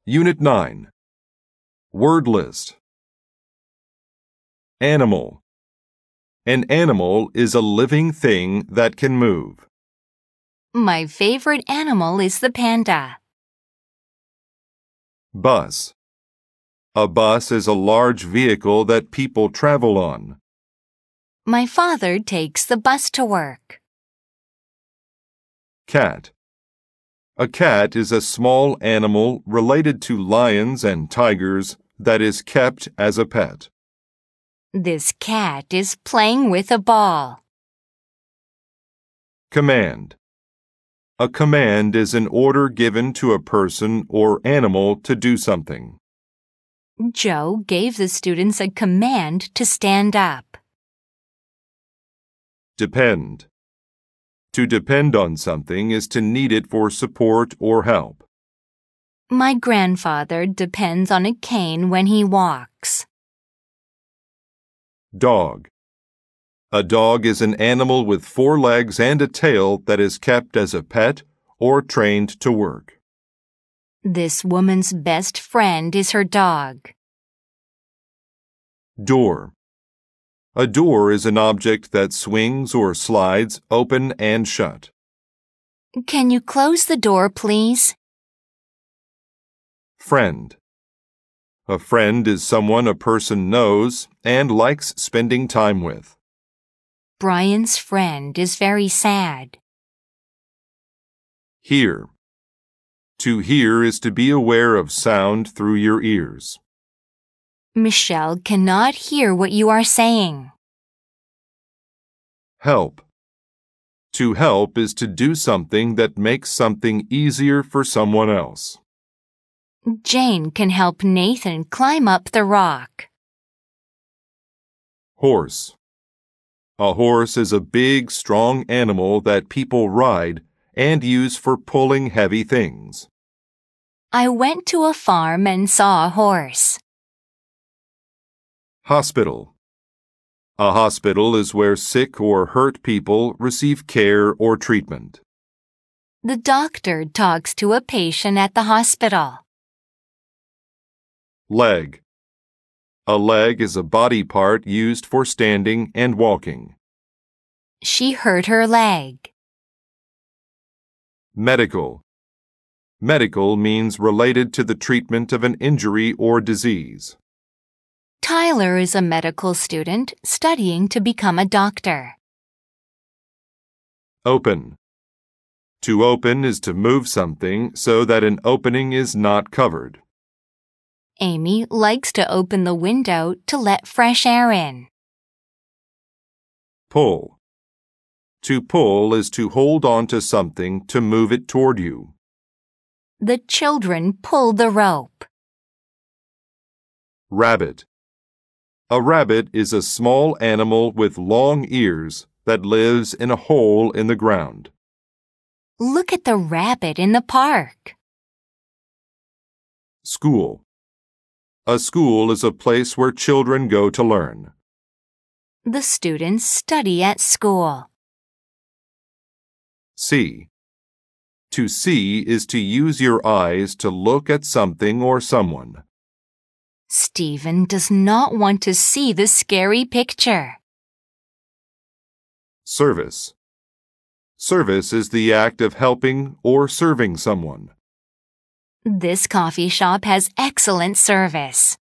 Unit 9. Word list. Animal. An animal is a living thing that can move. My favorite animal is the panda. Bus. A bus is a large vehicle that people travel on. My father takes the bus to work. Cat. A cat is a small animal related to lions and tigers that is kept as a pet. This cat is playing with a ball. Command. A command is an order given to a person or animal to do something. Joe gave the students a command to stand up. Depend. To depend on something is to need it for support or help. My grandfather depends on a cane when he walks. Dog. A dog is an animal with 4 legs and a tail that is kept as a pet or trained to work. This woman's best friend is her dog. Door. A door is an object that swings or slides open and shut. Can you close the door, please? Friend. A friend is someone a person knows and likes spending time with. Brian's friend is very sad. Hear. To hear is to be aware of sound through your ears. Michelle cannot hear what you are saying. Help. To help is to do something that makes something easier for someone else. Jane can help Nathan climb up the rock. Horse. A horse is a big, strong animal that people ride and use for pulling heavy things. I went to a farm and saw a horse. Hospital. A hospital is where sick or hurt people receive care or treatment. The doctor talks to a patient at the hospital. Leg. A leg is a body part used for standing and walking. She hurt her leg. Medical. Medical means related to the treatment of an injury or disease. Tyler is a medical student studying to become a doctor. Open. To open is to move something so that an opening is not covered. Amy likes to open the window to let fresh air in. Pull. To pull is to hold on to something to move it toward you. The children pull the rope. Rabbit. A rabbit is a small animal with long ears that lives in a hole in the ground. Look at the rabbit in the park. School. A school is a place where children go to learn. The students study at school. See. To see is to use your eyes to look at something or someone. Stephen does not want to see the scary picture. Service. Service is the act of helping or serving someone. This coffee shop has excellent service.